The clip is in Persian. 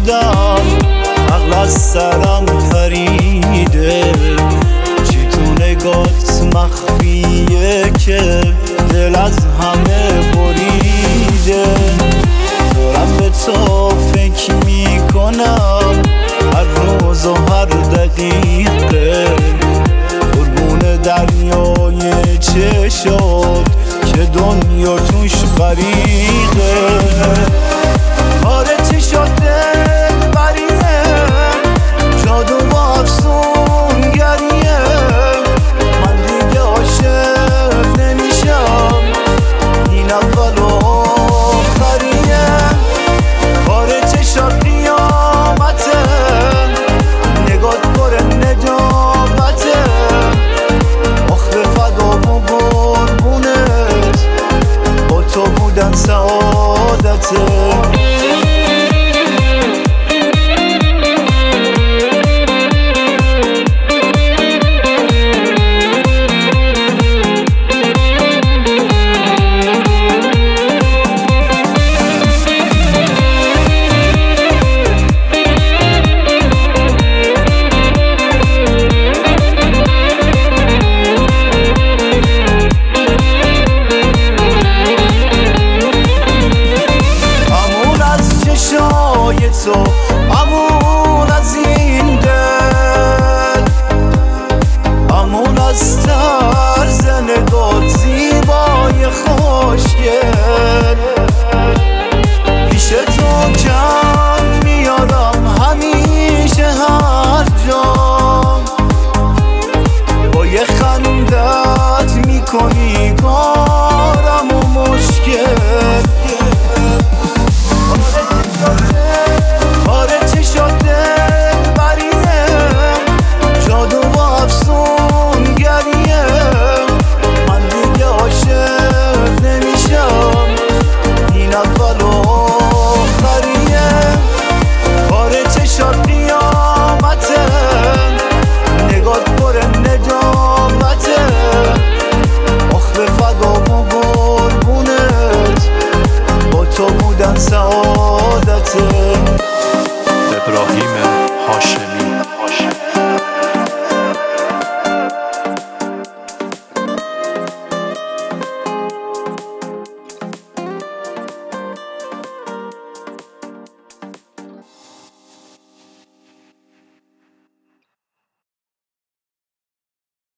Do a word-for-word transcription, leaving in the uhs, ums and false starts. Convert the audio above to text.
شدم، عقل از سرم پریده. چی تو نگات مخفیه که دل از همه بریده. دارم به تو فکر میکنم هر روز و هر دقیقه، قربون دریای چشات که دنیا توش غریقه. کاره چی شده بریه، جادو و افسون گریه. من دیگه عاشق نمیشم، این اول و آخریه. کاره چشات قیامته، نگات پر نجابته. آخر فدا و قربونت، با تو بودن سعادته.